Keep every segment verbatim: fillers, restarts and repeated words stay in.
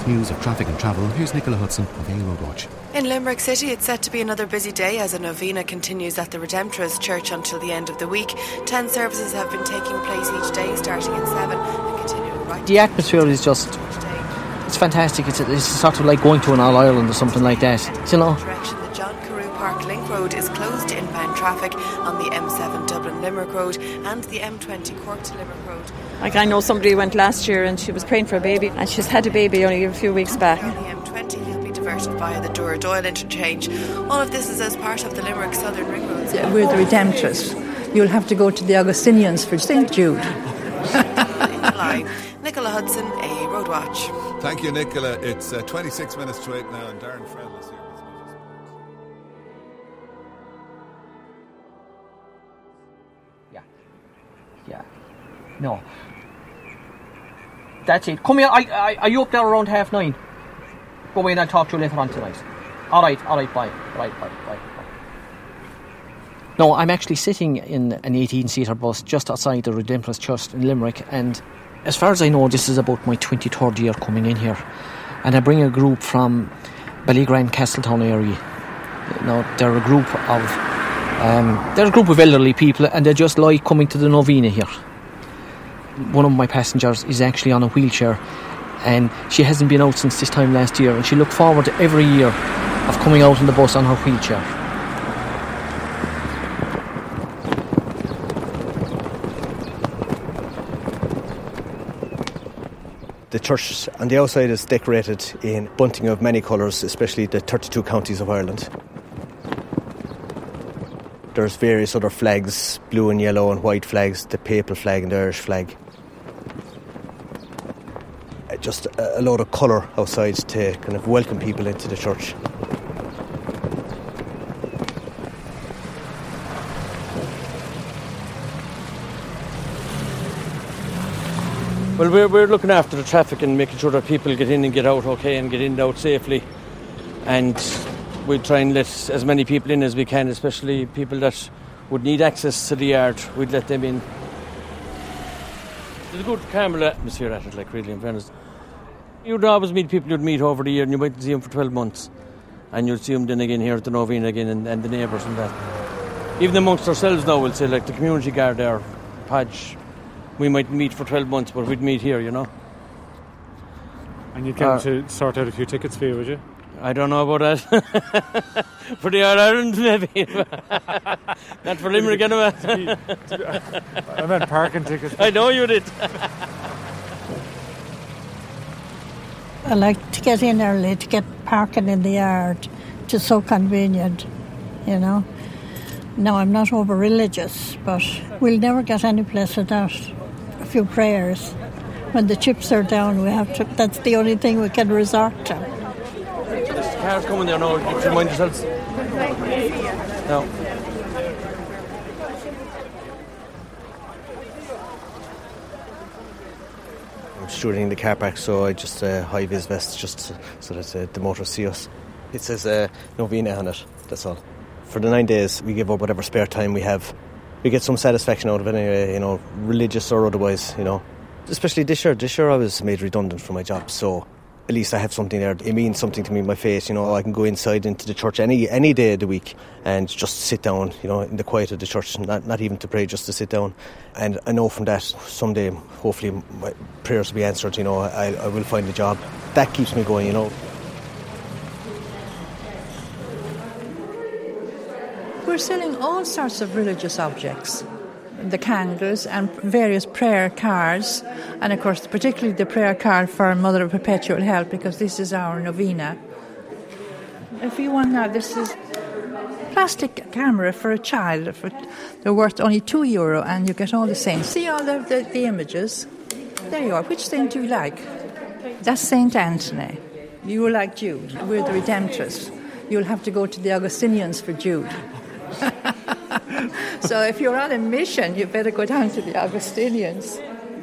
news of traffic and travel, here's Nicola Hudson of A Road Watch. In Limerick City, it's set to be another busy day as a novena continues at the Redemptorist Church until the end of the week. Ten services have been taking place each day, starting at seven and continuing right. The atmosphere is just, it's fantastic. It's, it's sort of like going to an All Ireland or something like that, you know. Direction, the John Carew Park Link Road is closed to inbound traffic on the M seven Dublin Limerick Road and the M twenty Cork to Limerick Road. Like, I know somebody went last year and she was praying for a baby, and she's had a baby only a few weeks back. On the M twenty, he'll be diverted via the Dura-Doyle interchange. All of this is as part of the Limerick Southern Ring Road. Yeah, we're the Redemptorists. You'll have to go to the Augustinians for Saint Jude. In July. Nicola Hudson, A Road Watch. Thank you, Nicola. It's uh, twenty-six minutes to eight now, and Darren Farrell is here. Yeah. Yeah. No. That's it. Come here. I, I, are you up there around half nine? Go in and talk to you later on tonight. All right. All right. Bye. Right. Bye. Bye. Bye. No, I'm actually sitting in an eighteen-seater bus just outside the Redemptorist Church in Limerick, and as far as I know, this is about my twenty-third year coming in here. And I bring a group from Ballygrant, Castletown area. You know, they're a group of um, they're a group of elderly people, and they just like coming to the novena here. One of my passengers is actually on a wheelchair, and she hasn't been out since this time last year, and she looked forward to every year of coming out on the bus on her wheelchair. The church on the outside is decorated in bunting of many colours, especially the thirty-two counties of Ireland. There's various other flags, blue and yellow and white flags, the papal flag and the Irish flag. Just a load of colour outside to kind of welcome people into the church. Well, we're, we're looking after the traffic and making sure that people get in and get out okay and get in and out safely. And we try and let as many people in as we can, especially people that would need access to the yard. We'd let them in. There's a good carnival atmosphere at it, like, really, in fairness. You'd always meet people you'd meet over the year, and you might see them for twelve months. And you'd see them then again here at the novena again, and, and the neighbours and that. Even amongst ourselves now, we'll say, like the community guard there, Podge, we might meet for twelve months, but we'd meet here, you know. And you'd get uh, to sort out a few tickets for you, would you? I don't know about that. For the All Ireland, maybe. Not for Limerick, anyway. I meant parking tickets. I know you did. I like to get in early to get parking in the yard. It's just so convenient, you know. Now, I'm not over religious, but we'll never get any place without a few prayers. When the chips are down, we have to. That's the only thing we can resort to. There's cars coming there now. You can mind yourselves. No. I'm shooting in the car park, so I just uh, high-vis vest just so that uh, the motorists see us. It says uh, novena on it, that's all. For the nine days, we give up whatever spare time we have. We get some satisfaction out of it anyway, you know, religious or otherwise, you know. Especially this year. This year I was made redundant from my job, so at least I have something there. It means something to me, my face, you know. I can go inside into the church any any day of the week and just sit down, you know, in the quiet of the church, not, not even to pray, just to sit down. And I know from that, someday, hopefully, my prayers will be answered, you know, I, I will find a job. That keeps me going, you know. We're selling all sorts of religious objects. The candles and various prayer cards, and of course particularly the prayer card for Mother of Perpetual Help, because this is our novena. If you want now, this is plastic camera for a child. For, they're worth only two euro, and you get all the saints. See all the, the, the images? There you are. Which saint do you like? That's Saint Anthony. You will like Jude. We're the Redemptorists. You'll have to go to the Augustinians for Jude. So if you're on a mission, you better go down to the Augustinians.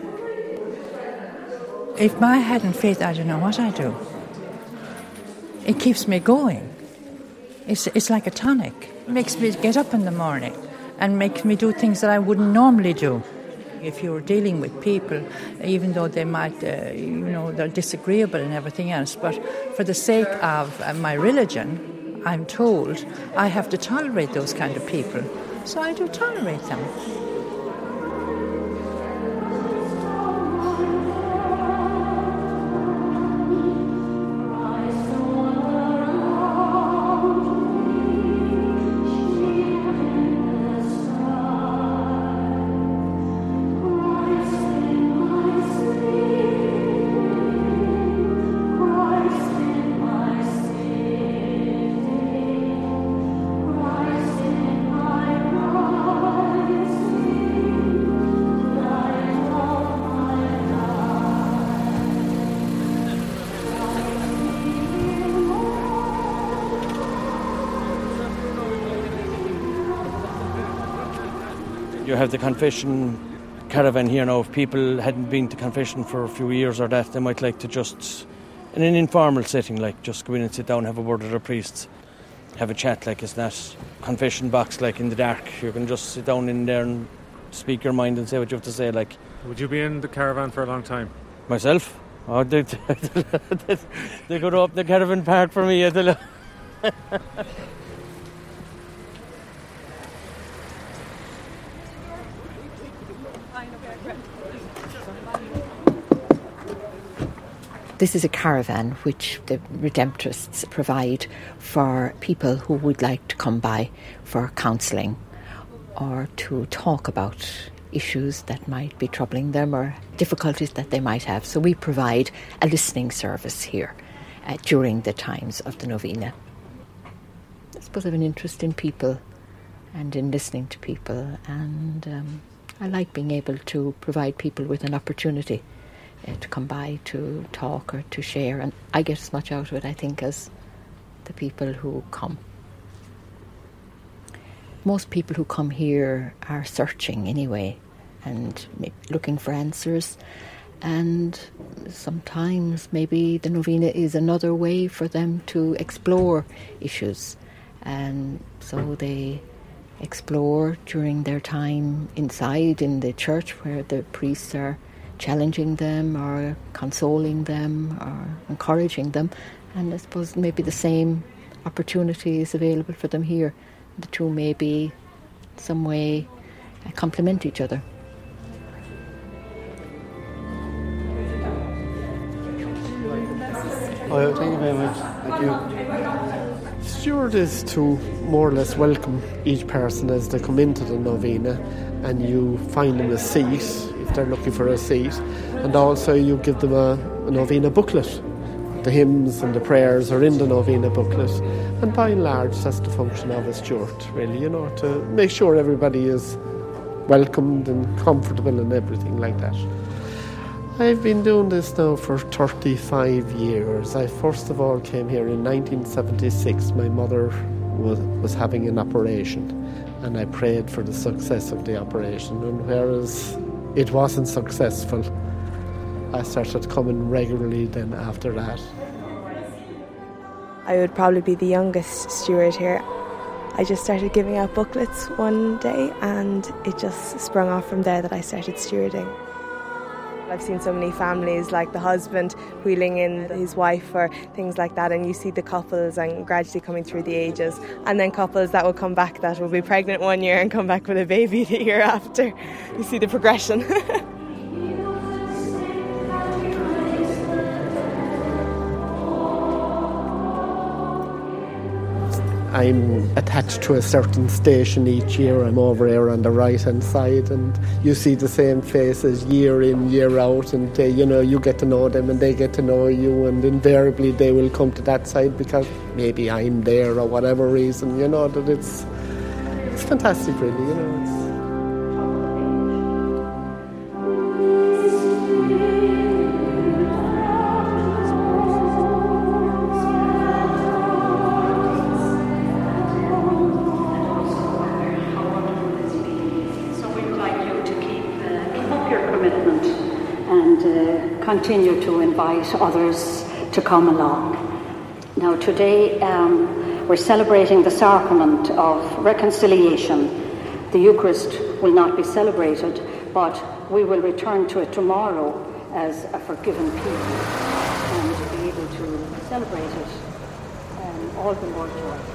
If I hadn't faith, I don't know what I'd do. It keeps me going. It's it's like a tonic. It makes me get up in the morning and makes me do things that I wouldn't normally do. If you're dealing with people, even though they might, uh, you know, they're disagreeable and everything else, but for the sake of uh, my religion, I'm told I have to tolerate those kind of people. So I do tolerate them. You have the confession caravan here now. If people hadn't been to confession for a few years or that, they might like to just, in an informal setting, like just go in and sit down, have a word with the priests, have a chat. Like it's not confession box like in the dark. You can just sit down in there and speak your mind and say what you have to say. Like, would you be in the caravan for a long time? Myself? Oh, they, they could open the caravan park for me. This is a caravan which the Redemptorists provide for people who would like to come by for counselling or to talk about issues that might be troubling them or difficulties that they might have. So we provide a listening service here uh, during the times of the novena. I suppose I have an interest in people and in listening to people, and um, I like being able to provide people with an opportunity Uh, to come by to talk or to share, and I get as much out of it, I think, as the people who come. Most people who come here are searching anyway and looking for answers, and sometimes maybe the novena is another way for them to explore issues, and so they explore during their time inside in the church where the priests are challenging them or consoling them or encouraging them, and I suppose maybe the same opportunity is available for them here. The two may be some way uh, complement each other. Oh, thank you very much. Thank you. Steward is to more or less welcome each person as they come into the novena, and you find them a seat if they're looking for a seat, and also you give them a, a novena booklet. The hymns and the prayers are in the novena booklet, and by and large that's the function of a steward, really, you know, to make sure everybody is welcomed and comfortable and everything like that. I've been doing this now for thirty-five years. I first of all came here in nineteen seventy-six. My mother was, was having an operation, and I prayed for the success of the operation, and whereas it wasn't successful, I started coming regularly then after that. I would probably be the youngest steward here. I just started giving out booklets one day, and it just sprung off from there that I started stewarding. I've seen so many families, like the husband wheeling in his wife or things like that, and you see the couples and gradually coming through the ages, and then couples that will come back that will be pregnant one year and come back with a baby the year after. You see the progression. I'm attached to a certain station each year. I'm over here on the right hand side, and you see the same faces year in, year out, and they, you know, you get to know them and they get to know you, and invariably they will come to that side because maybe I'm there or whatever reason, you know, that it's it's fantastic really, you know. It's, continue to invite others to come along. Now today um, we're celebrating the sacrament of reconciliation. The Eucharist will not be celebrated, but we will return to it tomorrow as a forgiven people and be able to celebrate it um, all the more joyfully.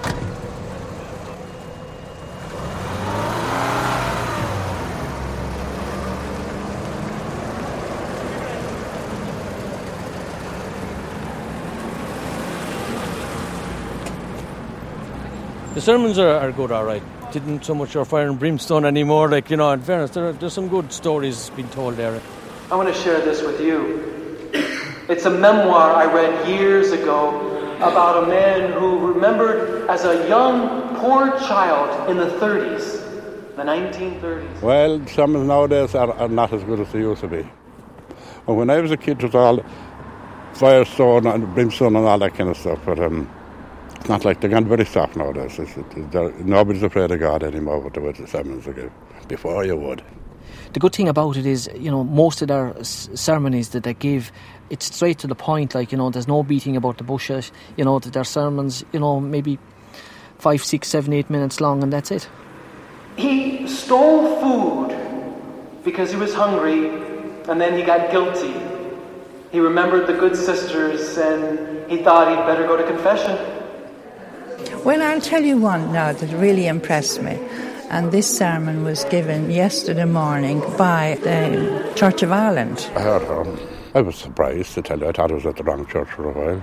The sermons are, are good, all right. Didn't so much are fire and brimstone anymore. Like, you know, in fairness, there are, there's some good stories being told there. I want to share this with you. It's a memoir I read years ago about a man who remembered as a young, poor child in the thirties, the nineteen thirties. Well, sermons nowadays are, are not as good as they used to be. Well, when I was a kid, it was all firestone and brimstone and all that kind of stuff, but um, it's not like they're gone very soft nowadays. It's, it's, nobody's afraid of God anymore with the way the sermons are. Before you would. The good thing about it is, you know, most of their s- sermons that they give, it's straight to the point. Like, you know, there's no beating about the bushes. You know, their sermons, you know, maybe five, six, seven, eight minutes long, and that's it. He stole food because he was hungry, and then he got guilty. He remembered the good sisters, and he thought he'd better go to confession. Well, I'll tell you one now that really impressed me. And this sermon was given yesterday morning by the Church of Ireland. I heard her. I was surprised, to tell you. I thought I was at the wrong church for a while.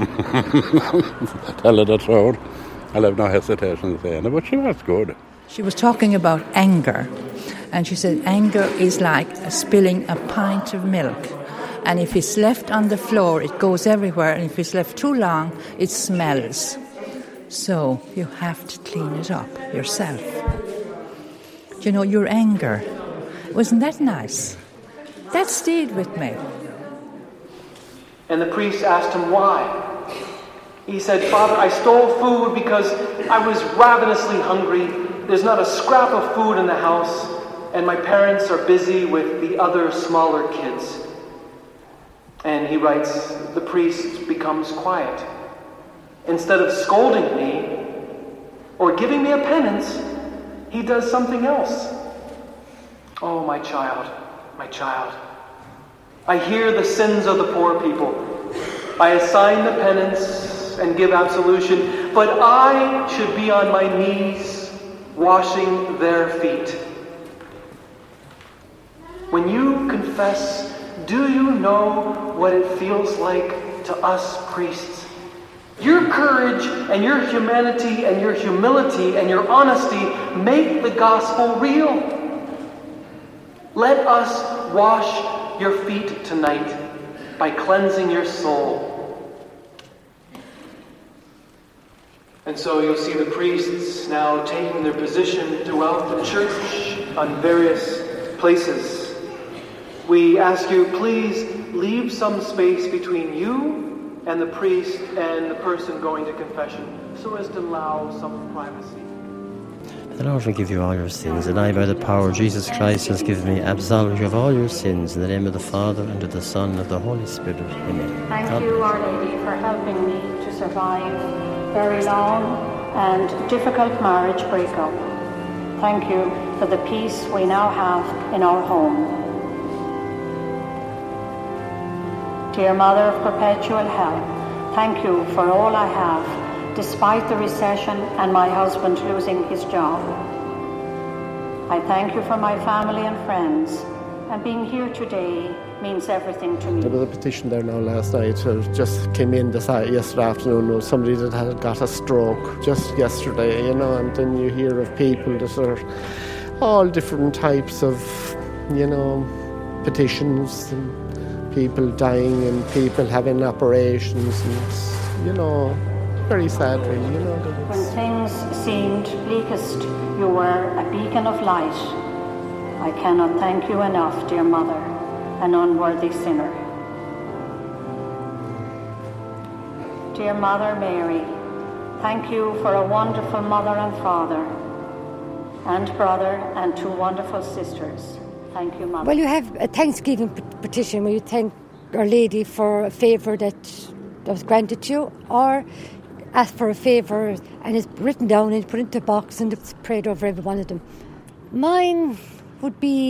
Tell her the truth. I'll have no hesitation in saying it, but she was good. She was talking about anger. And she said anger is like spilling a pint of milk. And if it's left on the floor, it goes everywhere. And if it's left too long, it smells. So you have to clean it up yourself. You know, your anger. Wasn't that nice? That stayed with me. And the priest asked him why. He said, Father, I stole food because I was ravenously hungry. There's not a scrap of food in the house, and my parents are busy with the other smaller kids. And he writes, the priest becomes quiet. Instead of scolding me or giving me a penance, he does something else. Oh, my child, my child. I hear the sins of the poor people. I assign the penance and give absolution, but I should be on my knees washing their feet. When you confess, do you know what it feels like to us priests? Your courage and your humanity and your humility and your honesty make the gospel real. Let us wash your feet tonight by cleansing your soul. And so you'll see the priests now taking their position throughout the church on various places. We ask you, please leave some space between you and the priest and the person going to confession, so as to allow some privacy. The Lord forgive you all your sins, and I, by the power of Jesus Christ, has given me absolution of all your sins, in the name of the Father, and of the Son, and of the Holy Spirit. Amen. Thank God you, Our Lady, for helping me to survive very long and difficult marriage breakup. Thank you for the peace we now have in our home. Dear Mother of Perpetual Help, thank you for all I have, despite the recession and my husband losing his job. I thank you for my family and friends, and being here today means everything to me. There was a petition there now last night. It just came in this yesterday afternoon. There was somebody that had got a stroke just yesterday, you know, and then you hear of people that are all different types of, you know, petitions, and people dying and people having operations, and, you know, very sad really, you know. When things seemed bleakest, you were a beacon of light. I cannot thank you enough, dear Mother, an unworthy sinner. Dear Mother Mary, thank you for a wonderful mother and father, and brother and two wonderful sisters. Thank you, Mother. Well, you have a Thanksgiving petition where you thank Our Lady for a favour that, that was granted to you, or ask for a favour and it's written down and put into a box and it's prayed over every one of them. Mine would be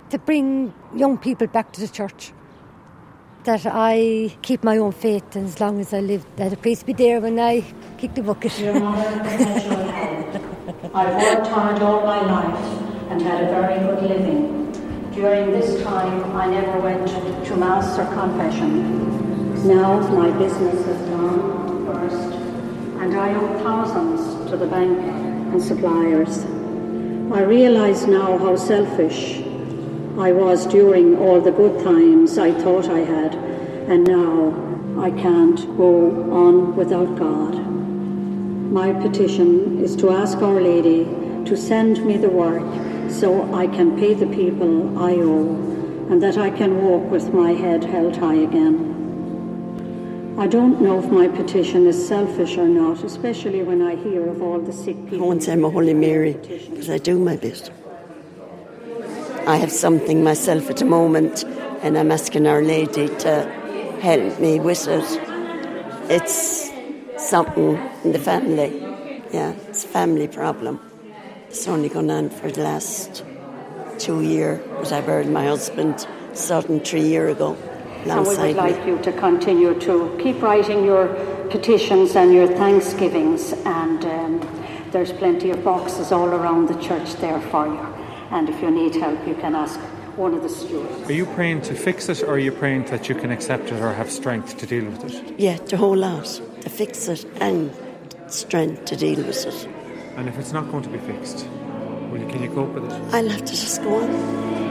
to bring young people back to the church. That I keep my own faith, and as long as I live, that the priest be there when I kick the bucket. Dear Mother, I've worked hard all my life and had a very good living. During this time, I never went to Mass or confession. Now my business has gone first, and I owe thousands to the bank and suppliers. I realise now how selfish I was during all the good times I thought I had, and now I can't go on without God. My petition is to ask Our Lady to send me the work so I can pay the people I owe, and that I can walk with my head held high again. I don't know if my petition is selfish or not, especially when I hear of all the sick people. I won't say I'm a Holy Mary, because I do my bit. I have something myself at the moment, and I'm asking Our Lady to help me with it. It's something in the family. Yeah, it's a family problem. It's only gone on for the last two years, but I buried my husband sudden three years ago. And we would like you to continue to keep writing your petitions and your thanksgivings, and um, there's plenty of boxes all around the church there for you. And if you need help, you can ask one of the stewards. Are you praying to fix it, or are you praying that you can accept it or have strength to deal with it? Yeah, the whole lot. To fix it and strength to deal with it. And if it's not going to be fixed, will you, can you cope with it? I'll have to just go on.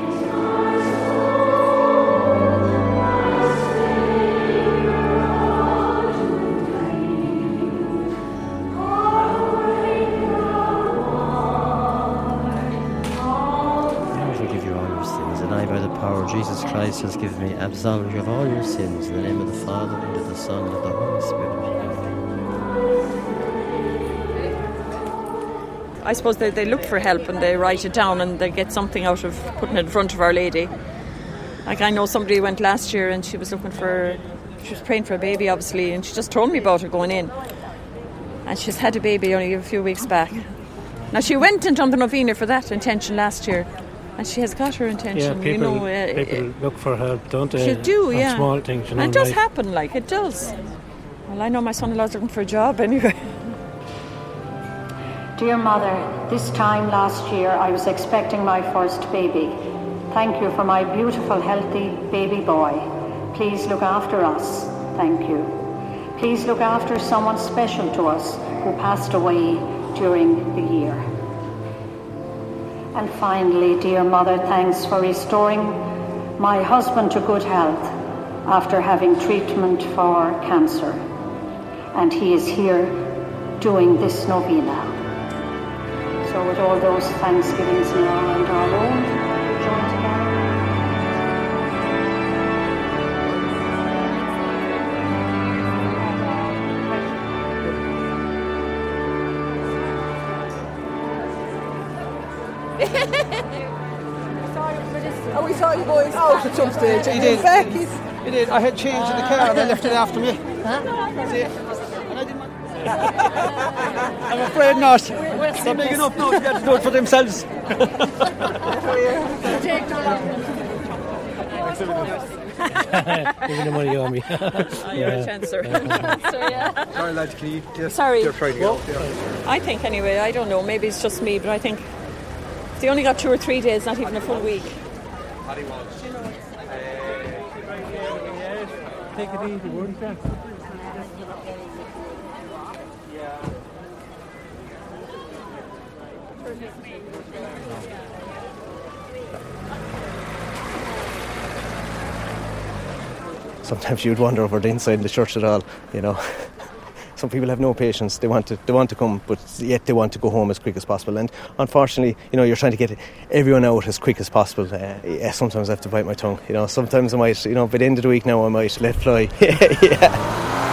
Jesus Christ has given me absolution of all your sins in the name of the Father, and of the Son, and of the Holy Spirit. I suppose they, they look for help and they write it down and they get something out of putting it in front of Our Lady. Like I know somebody went last year and she was looking for, she was praying for a baby obviously, and she just told me about her going in. And she's had a baby only a few weeks back. Now she went and done the novena for that intention last year. And she has got her intention, yeah, people, you know. Uh, people look for help, don't they? She do, yeah. Small things, you know. And it does like. happen, like, it does. Well, I know my son-in-law's looking for a job anyway. Dear Mother, this time last year I was expecting my first baby. Thank you for my beautiful, healthy baby boy. Please look after us. Thank you. Please look after someone special to us who passed away during the year. And finally, dear Mother, thanks for restoring my husband to good health after having treatment for cancer. And he is here doing this novena. So with all those thanksgivings now and our own, join together. Oh, we saw you boys out at some stage. He did. He did. I had change in the car and they left it after me. Huh? See? And I didn't want... I'm afraid not. They're big enough now to get to do it for themselves. Giving the money on me. Oh, you're a chancer. So, yeah. Sorry, lads, can you just... Sorry. You're trying to get off, yeah. I think anyway, I don't know, maybe it's just me, but I think they only got two or three days, not even a full week. Take it easy, won't you? Sometimes you'd wonder over the inside of the church at all, you know. Some people have no patience. They want to they want to come, but yet they want to go home as quick as possible. And unfortunately, you know, you're trying to get everyone out as quick as possible. Uh, yeah, sometimes I have to bite my tongue. You know, sometimes I might, you know, by the end of the week now, I might let fly. Yeah.